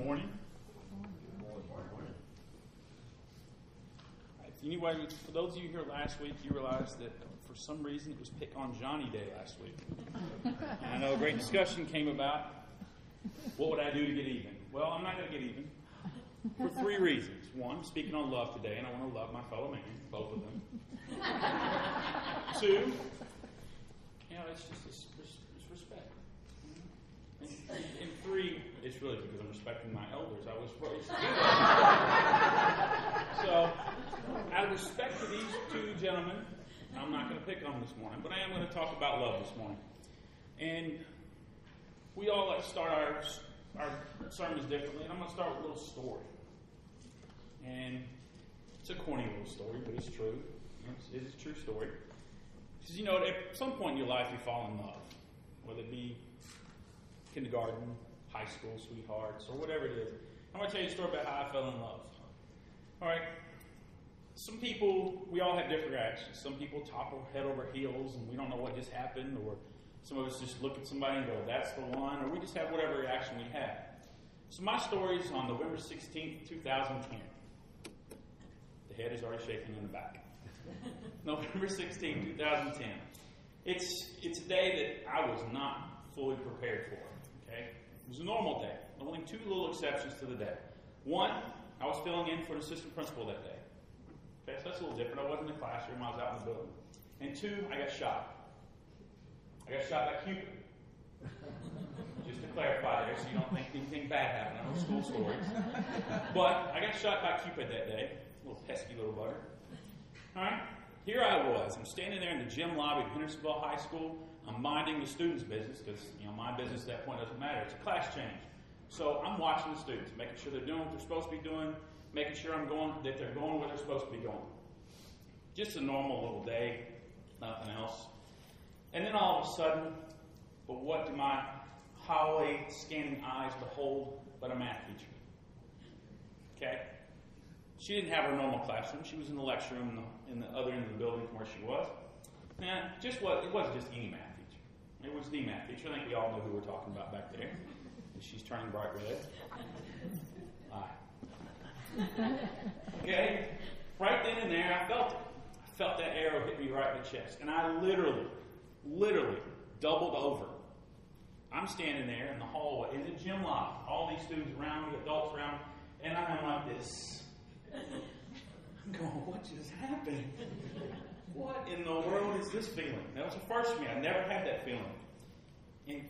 morning. Anyway, for those of you here last week, you realized that for some reason it was Pick on Johnny Day last week. And I know a great discussion came about. What would I do to get even? Well, I'm not going to get even for three reasons. One, I'm speaking on love today, and I want to love my fellow man, both of them. Two, it's respect. And three, it's really because I'm respecting my elders. I was raised to do that. So, out of respect for these two gentlemen, I'm not going to pick on them this morning, but I am going to talk about love this morning. And we all like to start our sermons differently, and I'm going to start with a little story. And it's a corny little story, but it's true. It's a true story. Because, at some point in your life, you fall in love, whether it be kindergarten, high school sweethearts, or whatever it is. I'm going to tell you a story about how I fell in love. All right. Some people, we all have different reactions. Some people topple head over heels, and we don't know what just happened, or some of us just look at somebody and go, that's the one, or we just have whatever reaction we have. So my story is on November 16th, 2010. The head is already shaking in the back. November 16th, 2010. It's a day that I was not fully prepared for. Okay? It was a normal day. Only two little exceptions to the day. One, I was filling in for an assistant principal that day. Okay, so that's a little different. I wasn't in the classroom. I was out in the building. And two, I got shot. I got shot by Cupid. Just to clarify there, so you don't think anything bad happened. I know school stories. But I got shot by Cupid that day. Little pesky little bugger. All right? Here I was. I'm standing there in the gym lobby at Hendersonville High School. I'm minding the students' business because, my business at that point doesn't matter. It's a class change. So I'm watching the students, making sure they're doing what they're supposed to be doing, making sure that they're going where they're supposed to be going. Just a normal little day, nothing else. And then all of a sudden, but what do my hallway scanning eyes behold but a math teacher? Okay? She didn't have her normal classroom. She was in the lecture room in the other end of the building from where she was. And it wasn't just any math teacher. It was the math teacher. I think we all know who we're talking about back there. She's turning bright red. Aye. Okay? Right then and there, I felt it. I felt that arrow hit me right in the chest. And I literally doubled over. I'm standing there in the hallway, in the gym lobby. All these students around me, adults around me, and I'm like this. I'm going, what just happened? What in the world is this feeling? That was the first for me. I never had that feeling. And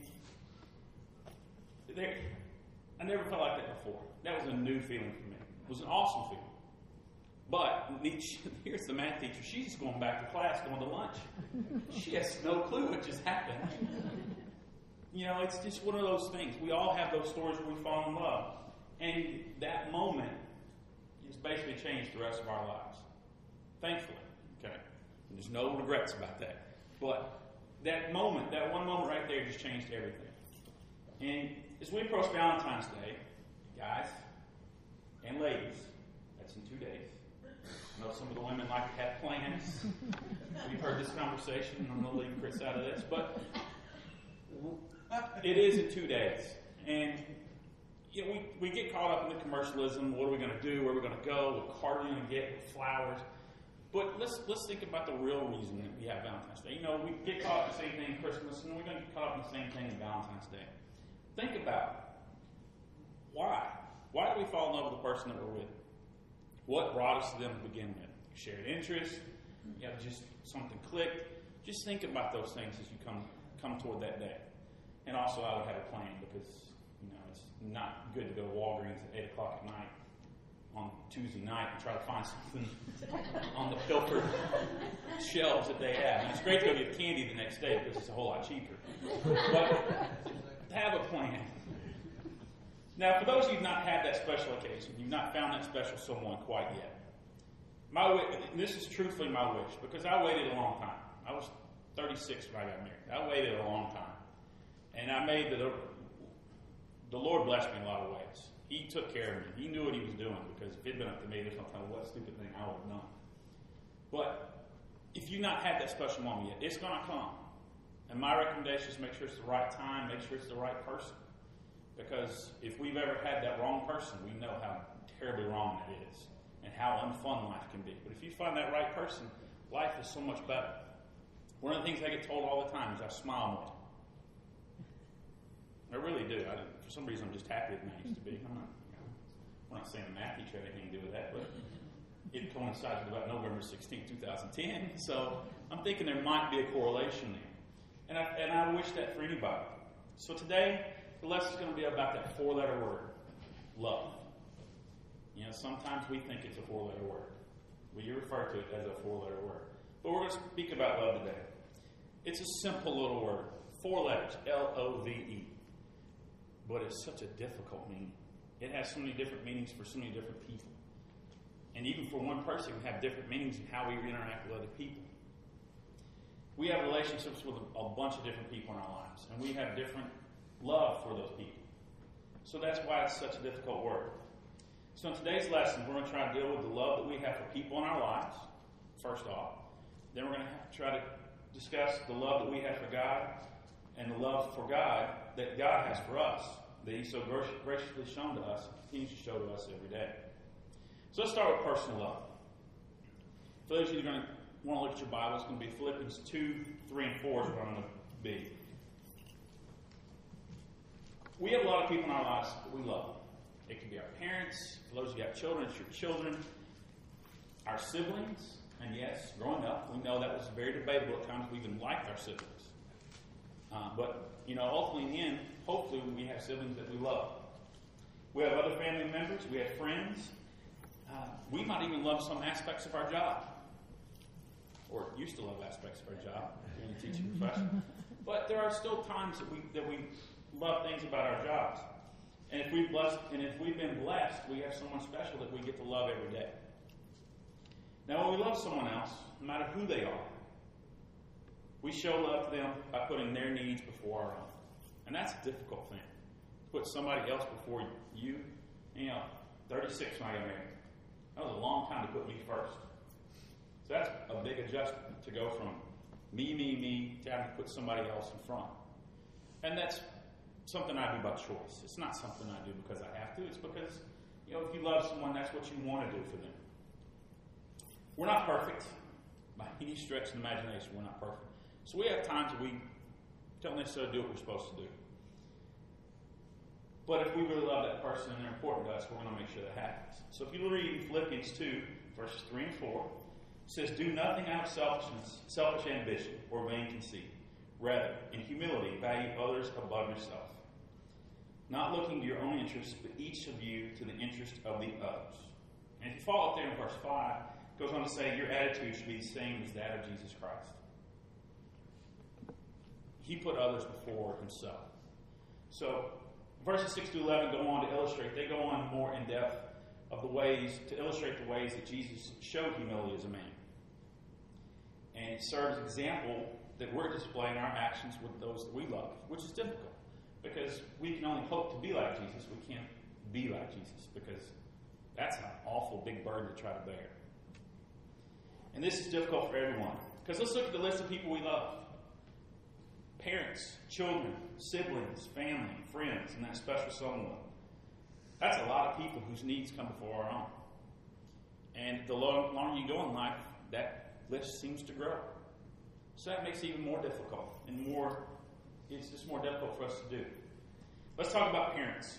I never felt like that before. That was a new feeling for me. It was an awesome feeling. But here's the math teacher. She's just going back to class, going to lunch. She has no clue what just happened. It's just one of those things. We all have those stories where we fall in love. And that moment has basically changed the rest of our lives. Thankfully. Okay? And there's no regrets about that. But that one moment right there just changed everything. And as we approach Valentine's Day, guys and ladies, that's in 2 days. I know some of the women like to have plans. We've heard this conversation. I'm going to leave Chris out of this. But it is in 2 days. And we get caught up in the commercialism. What are we going to do? Where are we going to go? What card are we going to get? With flowers? But let's think about the real reason that we have Valentine's Day. We get caught up in the same thing in Christmas, and we're going to get caught up in the same thing in Valentine's Day. Think about why. Why do we fall in love with the person that we're with? What brought us to them to begin with? Shared interests? Just something clicked? Just think about those things as you come toward that day. And also, I would have a plan because it's not good to go to Walgreens at 8 o'clock at night on Tuesday night and try to find something on the pilfered shelves that they have. And it's great to go get candy the next day because it's a whole lot cheaper. But have a plan. Now, for those of you who have not had that special occasion, you've not found that special someone quite yet, this is truthfully my wish, because I waited a long time. I was 36 when I got married. I waited a long time. And I made the Lord blessed me in a lot of ways. He took care of me. He knew what he was doing, because if it had been up to me, there's no telling what stupid thing I would have done. But if you've not had that special moment yet, it's going to come. And my recommendation is make sure it's the right time, make sure it's the right person. Because if we've ever had that wrong person, we know how terribly wrong it is and how unfun life can be. But if you find that right person, life is so much better. One of the things I get told all the time is I smile more. I really do. For some reason, I'm just happier than I used to be. We're not saying the math teacher had anything to do with that, but it coincides with about November 16, 2010. So I'm thinking there might be a correlation there. And I wish that for anybody. So today, the lesson is going to be about that four-letter word, love. You know, sometimes we think it's a four-letter word. We refer to it as a four-letter word. But we're going to speak about love today. It's a simple little word, 4 letters, L-O-V-E. But it's such a difficult meaning. It has so many different meanings for so many different people. And even for one person, we have different meanings in how we interact with other people. We have relationships with a bunch of different people in our lives, and we have different love for those people. So that's why it's such a difficult word. So in today's lesson, we're going to try to deal with the love that we have for people in our lives, first off. Then we're going to try to discuss the love that we have for God and the love for God that God has for us, that He's so graciously shown to us and continues to show to us every day. So let's start with personal love. For those of you who are going to want to look at your Bible, it's going to be Philippians 2, 3, and 4 is where I'm going to be. We have a lot of people in our lives that we love. It could be our parents. For those who have children, it's your children. Our siblings. And yes, growing up, we know that was very debatable at times. We even liked our siblings. But, ultimately in the end, hopefully we have siblings that we love. We have other family members. We have friends. We might even love some aspects of our job. Or used to love aspects of our job in the teaching profession. But there are still times that we love things about our jobs. And if we've been blessed, we have someone special that we get to love every day. Now, when we love someone else, no matter who they are, we show love to them by putting their needs before our own. And that's a difficult thing. To put somebody else before you. 36 when I got married. That was a long time to put me first. So that's a big adjustment to go from me, to having to put somebody else in front. And that's something I do by choice. It's not something I do because I have to. It's because, if you love someone, that's what you want to do for them. We're not perfect. By any stretch of the imagination, we're not perfect. So we have times that we don't necessarily do what we're supposed to do. But if we really love that person and they're important to us, we're going to make sure that happens. So if you read Philippians 2, verses 3 and 4, it says, "Do nothing out of selfish ambition, or vain conceit. Rather, in humility, value others above yourself. Not looking to your own interests, but each of you to the interest of the others." And if you follow up there in verse 5, it goes on to say, your attitude should be the same as that of Jesus Christ. He put others before himself. So, verses 6 to 11 go on to illustrate, they go on more in depth of the ways, to illustrate the ways that Jesus showed humility as a man. And it serves as an example that we're displaying our actions with those that we love, which is difficult. Because we can only hope to be like Jesus. We can't be like Jesus because that's an awful big burden to try to bear. And this is difficult for everyone. Because let's look at the list of people we love. Parents, children, siblings, family, friends, and that special someone. That's a lot of people whose needs come before our own. And the longer you go in life, that list seems to grow. So that makes it even more difficult and it's just more difficult for us to do. Let's talk about parents.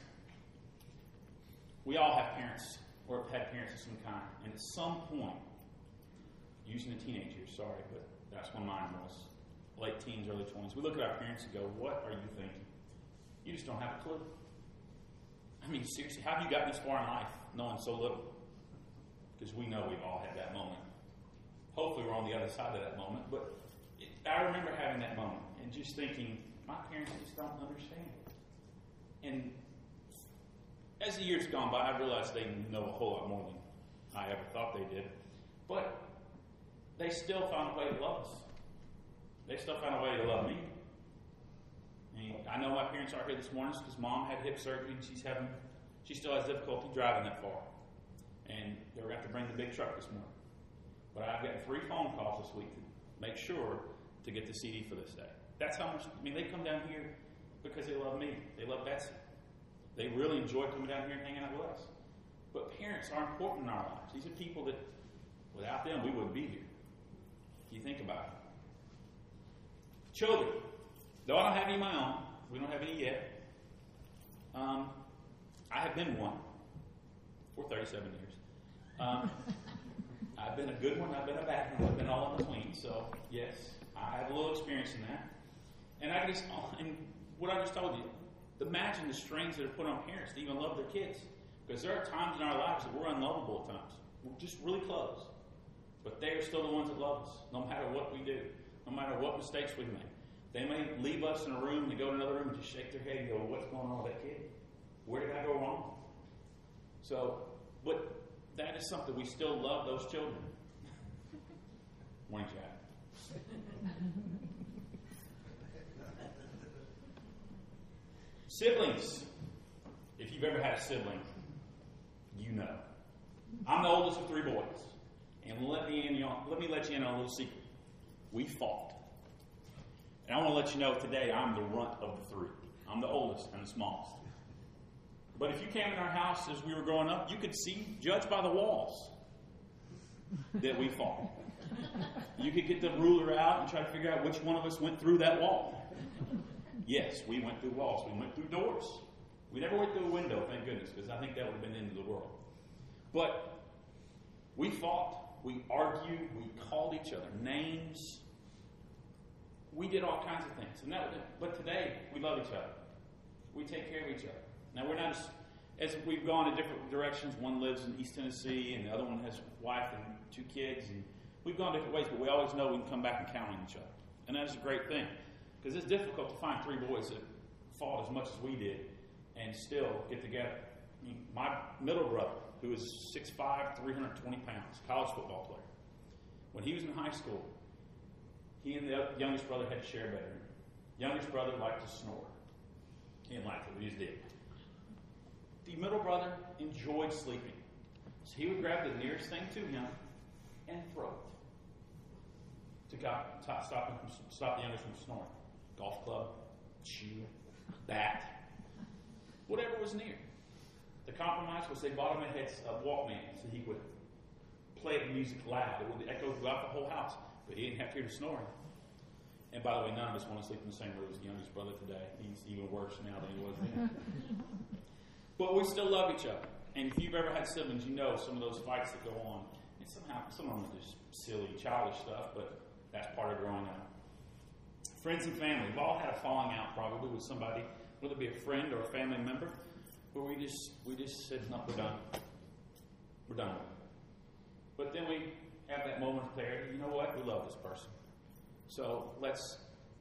We all have parents or have had parents of some kind. And at some point, usually the teenage years, sorry, but that's when mine was. Late teens, early 20s. We look at our parents and go, what are you thinking? You just don't have a clue. I mean, seriously, how have you gotten this far in life knowing so little? Because we know we've all had that moment. Hopefully we're on the other side of that moment. But I remember having that moment and just thinking, my parents just don't understand. And as the years gone by, I realized they know a whole lot more than I ever thought they did. But they still found a way to love us. They still found a way to love me. I know my parents aren't here this morning because Mom had hip surgery and she still has difficulty driving that far. And they were going to have to bring the big truck this morning. But I've gotten 3 phone calls this week to make sure to get the CD for this day. That's how much, they come down here because they love me. They love Betsy. They really enjoy coming down here and hanging out with us. But parents are important in our lives. These are people that, without them, we wouldn't be here. If you think about it. Children. Though I don't have any of my own, we don't have any yet. I have been one for 37 years. I've been a good one, I've been a bad one, I've been all in between. So, yes, I have a little experience in that. And what I just told you, imagine the strains that are put on parents to even love their kids. Because there are times in our lives that we're unlovable at times. We're just really close. But they are still the ones that love us, no matter what we do, no matter what mistakes we make. They may leave us in a room and go to another room and just shake their head and go, what's going on with that kid? Where did I go wrong? So, but that is something we still love those children. Morning, Jack. Siblings. If you've ever had a sibling, you know. I'm the oldest of 3 boys. And let me let you in on a little secret. We fought. And I want to let you know today I'm the runt of the 3. I'm the oldest and the smallest. But if you came in our house as we were growing up, you could judge by the walls that we fought. You could get the ruler out and try to figure out which one of us went through that wall. Yes, we went through walls. We went through doors. We never went through a window, thank goodness, because I think that would have been the end of the world. But we fought. We argued. We called each other names. We did all kinds of things. But today, we love each other. We take care of each other. Now, we're not as we've gone in different directions. One lives in East Tennessee, and the other one has a wife and 2 kids. And we've gone different ways, but we always know we can come back and count on each other. And that is a great thing. Because it's difficult to find 3 boys that fought as much as we did and still get together. I mean, my middle brother, who is 6'5", 320 pounds, college football player. When he was in high school, he and the youngest brother had to share a bedroom. Youngest brother liked to snore. He didn't like it, but he just did. The middle brother enjoyed sleeping. So he would grab the nearest thing to him and throw it to stop the youngest from snoring. Golf club, shoe, bat, whatever was near. The compromise was they bought him a Walkman so he would play the music loud. It would echo throughout the whole house, but he didn't have to hear the snoring. And by the way, none of us want to sleep in the same room as the youngest brother today. He's even worse now than he was then. But we still love each other. And if you've ever had siblings, you know some of those fights that go on. And somehow, some of them are just silly, childish stuff, but that's part of growing up. Friends and family. We've all had a falling out probably with somebody, whether it be a friend or a family member, where we just said, no, we're done. We're done with it. But then we have that moment of clarity. You know what? We love this person. So let's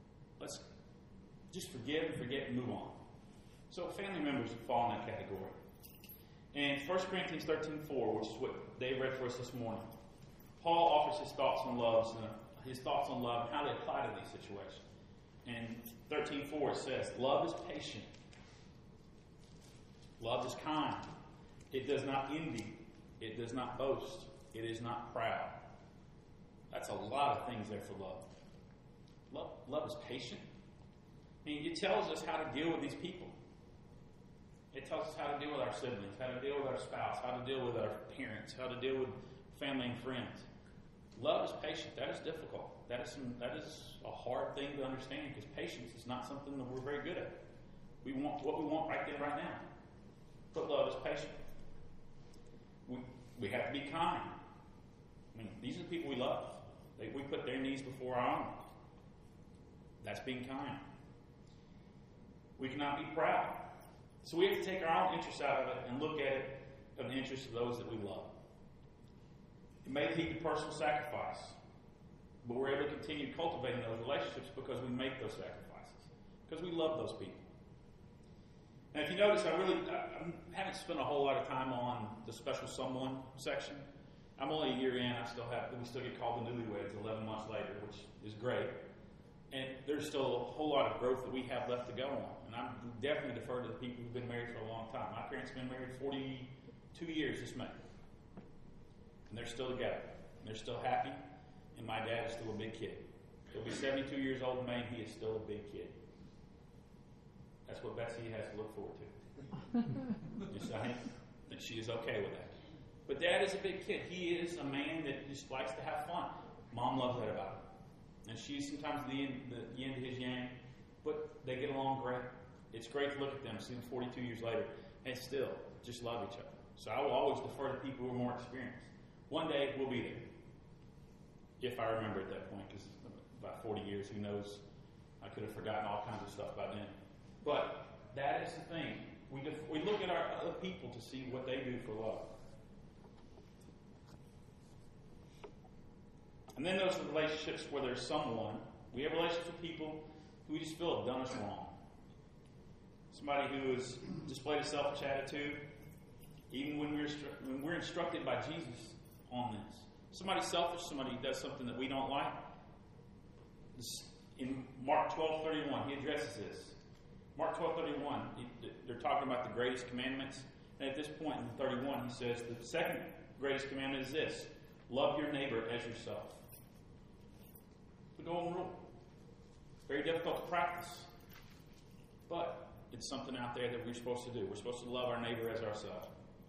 just forgive and forget and move on. So family members fall in that category. And 1 Corinthians 13:4, which is what Dave read for us this morning, Paul offers his thoughts on love and how they apply to these situations. And 13:4 it says, love is patient. Love is kind. It does not envy. It does not boast. It is not proud. That's a lot of things there for love. Love is patient. I mean, it tells us how to deal with these people. It tells us how to deal with our siblings, how to deal with our spouse, how to deal with our parents, how to deal with family and friends. Love is patient. That is difficult. That is a hard thing to understand because patience is not something that we're very good at. We want what we want right then, right now. But love is patient. We have to be kind. I mean, these are the people we love. We put their needs before our own. That's being kind. We cannot be proud. So we have to take our own interests out of it and look at it from the interests of those that we love. It may be personal sacrifice, but we're able to continue cultivating those relationships because we make those sacrifices, because we love those people. Now, if you notice, I haven't spent a whole lot of time on the special someone section. I'm only a year in. We still get called the newlyweds 11 months later, which is great. And there's still a whole lot of growth that we have left to go on. And I'm definitely defer to the people who've been married for a long time. My parents have been married 42 years this May. And they're still together. And they're still happy. And my dad is still a big kid. He'll be 72 years old in May, and he is still a big kid. That's what Betsy has to look forward to. Just, I think she is okay with that. But Dad is a big kid. He is a man that just likes to have fun. Mom loves that about him. And she's sometimes the yin to his yang, but they get along great. It's great to look at them, see them 42 years later, and still just love each other. So I will always defer to people who are more experienced. One day we'll be there, if I remember at that point, because about 40 years, who knows, I could have forgotten all kinds of stuff by then. But that is the thing. We look at our other people to see what they do for love. And then there's the relationships where there's someone. We have relationships with people who we just feel have done us wrong. Somebody who has displayed a selfish attitude, even when we're instructed by Jesus on this. Somebody selfish, somebody who does something that we don't like. In Mark 12:31, he addresses this. Mark 12:31, they're talking about the greatest commandments. And at this point in 31, he says the second greatest commandment is this: love your neighbor as yourself. The golden rule. Very difficult to practice. But it's something out there that we're supposed to do. We're supposed to love our neighbor as ourselves.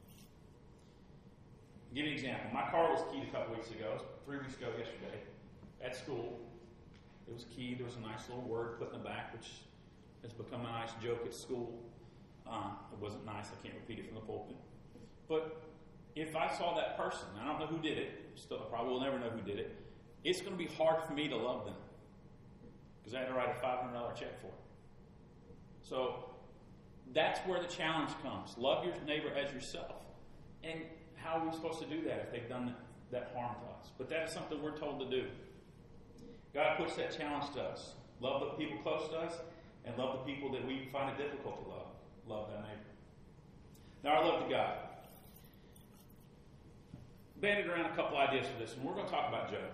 I'll give you an example. My car was keyed a couple weeks ago, 3 weeks ago yesterday, at school. It was keyed. There was a nice little word put in the back, which has become a nice joke at school. It wasn't nice. I can't repeat it from the pulpit. But if I saw that person, I don't know who did it, still I probably will never know who did it, it's going to be hard for me to love them because I had to write a $500 check for it. So that's where the challenge comes. Love your neighbor as yourself. And how are we supposed to do that if they've done that harm to us? But that is something we're told to do. God puts that challenge to us. Love the people close to us and love the people that we find it difficult to love. Love that neighbor. Now, our love to God. Banded around a couple ideas for this, and we're going to talk about Job.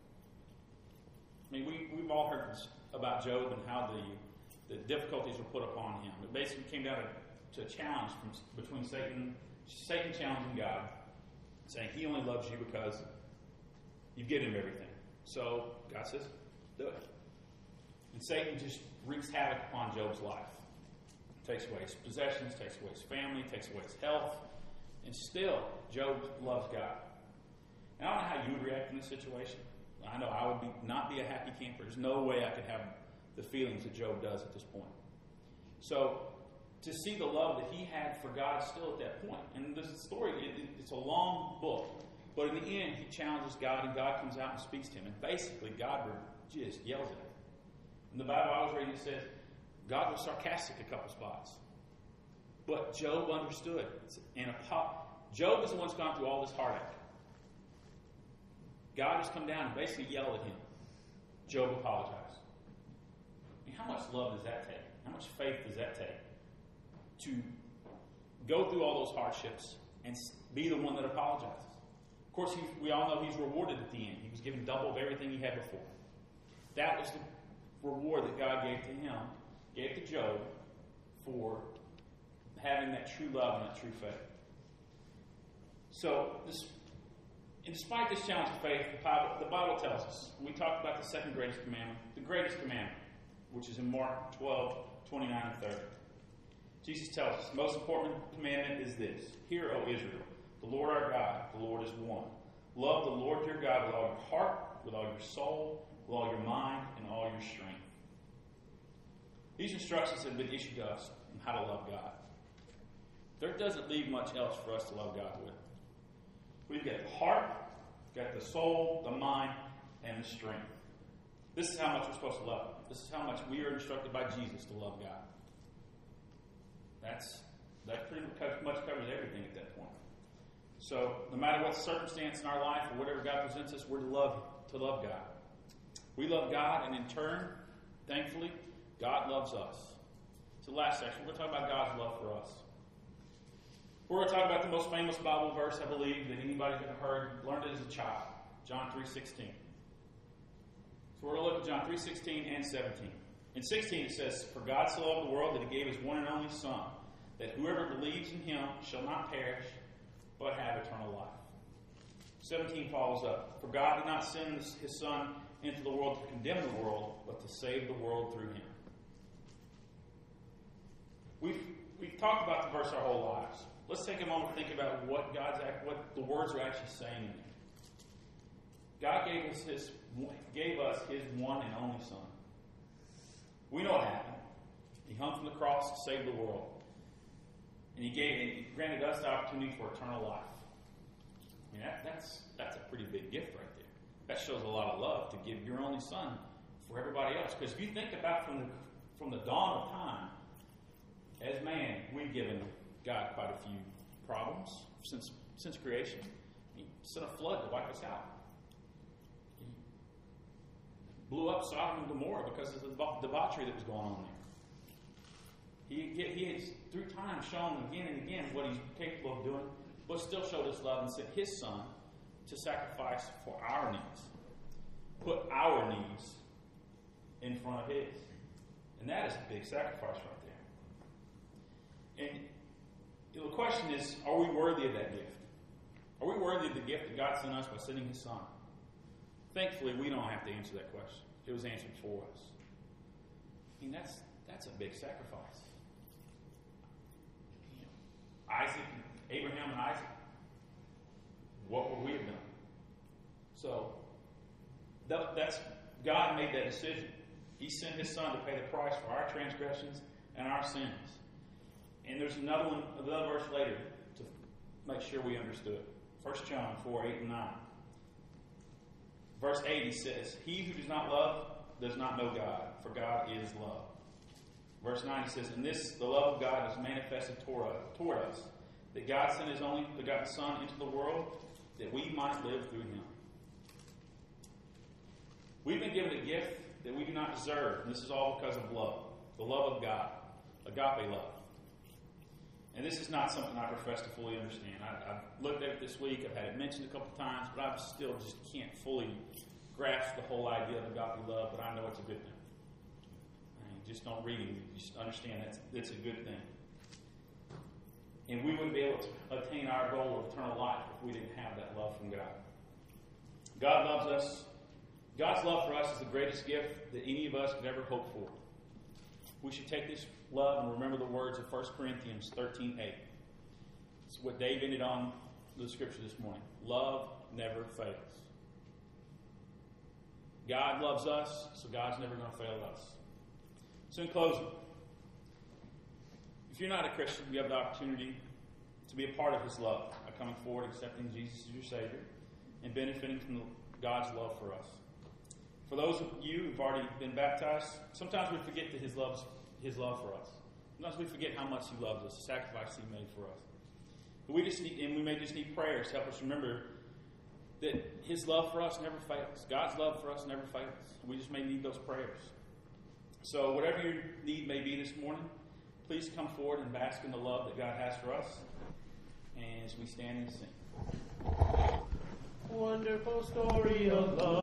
I mean, we've all heard about Job and how the difficulties were put upon him. It basically came down to a challenge between Satan challenging God, saying he only loves you because you've given him everything. So God says, do it. And Satan just wreaks havoc upon Job's life. Takes away his possessions, takes away his family, takes away his health. And still, Job loves God. And I don't know how you would react in this situation. I know I would not be a happy camper. There's no way I could have the feelings that Job does at this point. So, to see the love that he had for God still at that point. And this story, it's a long book. But in the end, he challenges God, and God comes out and speaks to him. And basically, God just yells at him. In the Bible I was reading, it says, God was sarcastic a couple spots. But Job understood. And Job is the one who's gone through all this heartache. God has come down and basically yelled at him. Job apologized. I mean, how much love does that take? How much faith does that take? To go through all those hardships and be the one that apologizes. Of course, we all know he's rewarded at the end. He was given double of everything he had before. That was the reward that God gave to him, gave to Job, for having that true love and that true faith. So, despite this challenge of faith, the Bible tells us, we talked about the second greatest commandment, the greatest commandment, which is in Mark 12:29 and 30. Jesus tells us, the most important commandment is this: Hear, O Israel, the Lord our God, the Lord is one. Love the Lord your God with all your heart, with all your soul, with all your mind, and all your strength. These instructions have been issued to us on how to love God. There doesn't leave much else for us to love God with. We've got the heart, we've got the soul, the mind, and the strength. This is how much we're supposed to love Him. This is how much we are instructed by Jesus to love God. That pretty much covers everything at that point. So, no matter what circumstance in our life or whatever God presents us, we're to love God. We love God, and in turn, thankfully, God loves us. So, last section, we're going to talk about God's love for us. We're going to talk about the most famous Bible verse, I believe, that anybody's ever learned it as a child, John 3:16. So we're going to look at John 3:16 and 17. In 16 it says, For God so loved the world that He gave His one and only Son, that whoever believes in Him shall not perish, but have eternal life. 17 follows up. For God did not send His Son into the world to condemn the world, but to save the world through Him. we've talked about the verse our whole lives. Let's take a moment to think about what the words are actually saying in it. God gave us His one and only Son. We know what happened. He hung from the cross to save the world. And He granted us the opportunity for eternal life. I mean, that's a pretty big gift right there. That shows a lot of love to give your only Son for everybody else. Because if you think about from the dawn of time, as man, we've given God quite a few problems since creation. He sent a flood to wipe us out. He blew up Sodom and Gomorrah because of the debauchery that was going on there. He has, through time, shown again and again what He's capable of doing, but still showed us love and sent His Son to sacrifice for our needs. Put our needs in front of His. And that is a big sacrifice right there. And the question is, are we worthy of that gift? Are we worthy of the gift that God sent us by sending His Son? Thankfully, we don't have to answer that question. It was answered for us. I mean, that's a big sacrifice. Abraham and Isaac, what would we have done? So, that's God made that decision. He sent His Son to pay the price for our transgressions and our sins. And there's another verse later to make sure we understood. 1 John 4, 8 and 9. Verse 8, he says, "He who does not love does not know God, for God is love." Verse 9, he says, "And this, the love of God, is manifested toward us, that God sent His only begotten Son into the world, that we might live through Him." We've been given a gift that we do not deserve, and this is all because of love. The love of God. Agape love. And this is not something I profess to fully understand. I've looked at it this week. I've had it mentioned a couple times, but I still just can't fully grasp the whole idea of agape love, but I know it's a good thing. I mean, just don't read it. You just understand it's a good thing. And we wouldn't be able to attain our goal of eternal life if we didn't have that love from God. God loves us. God's love for us is the greatest gift that any of us could ever hope for. We should take this love and remember the words of 1 Corinthians 13:8. It's what Dave ended on the scripture this morning. Love never fails. God loves us, so God's never going to fail us. So in closing, if you're not a Christian, you have the opportunity to be a part of His love by coming forward, accepting Jesus as your Savior, and benefiting from God's love for us. For those of you who've already been baptized, sometimes we forget that His love for us. Sometimes we forget how much He loves us, the sacrifice He made for us. But we may just need prayers to help us remember that His love for us never fails. God's love for us never fails. We just may need those prayers. So whatever your need may be this morning, please come forward and bask in the love that God has for us. And as we stand and sing. Wonderful story of love.